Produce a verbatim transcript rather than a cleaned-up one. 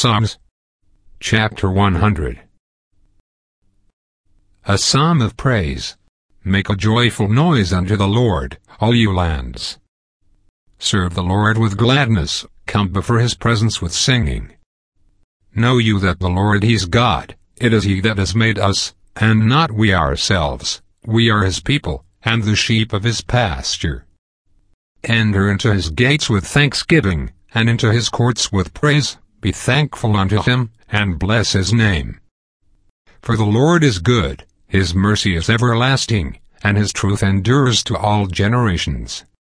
Psalms, chapter one hundred. A psalm of praise. Make a joyful noise unto the Lord, all you lands. Serve the Lord with gladness, come before his presence with singing. Know you that the Lord he is God, it is he that has made us, and not we ourselves. We are his people, and the sheep of his pasture. Enter into his gates with thanksgiving, and into his courts with praise. Be thankful unto him, and bless his name. For the Lord is good, his mercy is everlasting, and his truth endures to all generations.